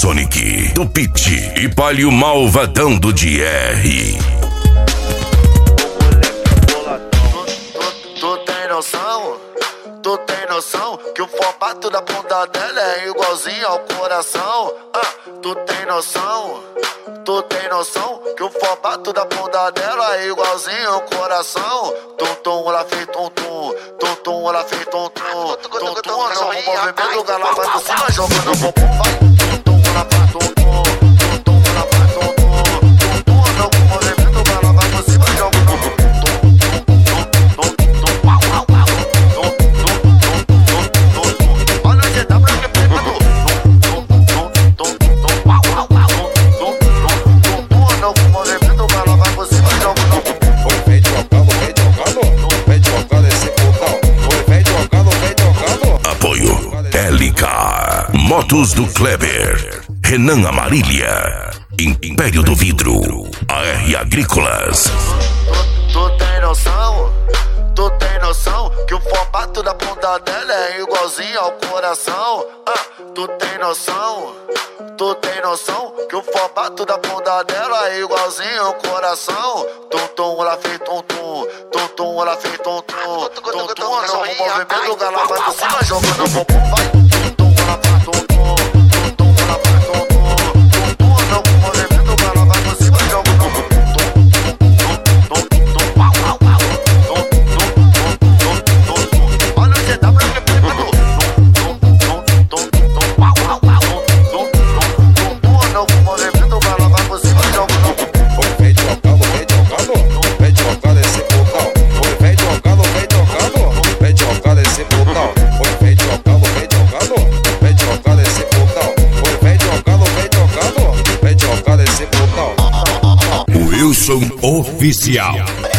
Sonic, do Pit e Palio Malvadão do DR. Tu tem noção? Tu tem noção que o formato da bunda dela é igualzinho ao coração? Tu tem noção? Tu tem noção que o formato da bunda dela é igualzinho ao coração? Tum-tum, ela fez tum-tum. Tum-tum, ela fez tum-tum. Tum-tum, não, o movimento do galã vai por cima, jogando o popô, vai. Tum-tum, ela faz tum-tum. Tum-tum, ela faz tum-tum. Tum-tum, não, o movimento do galã vai por cima, jogando o popô. Motos do Kleber, Renan Amarília, Império do Vidro, AR Agrícolas. Tu tem noção? Tu tem noção que o formato da bunda dela é igualzinho ao coração? Tu tem noção? Tu tem noção que o formato da bunda dela é igualzinho ao coração? Tum-tum, ela fez tum-tum. Tum-tum, tum-tum. Tum-tum, não, o movimento do galã vai por cima, jogando o popô, vai. Tum-tum, ela faz tum-tum. Tum-tum, ela faz tum-tum. Tum-tum, não, o movimento do galã vai por cima, jogando o popô. Olha o GW que pegado. Não, o movimento do galã vai por cima, jogando o popô. Vem jogando esse botão. Vem jogando esse botão. Vem jogando esse botão. Vem jogando esse botão. Wilson Oficial.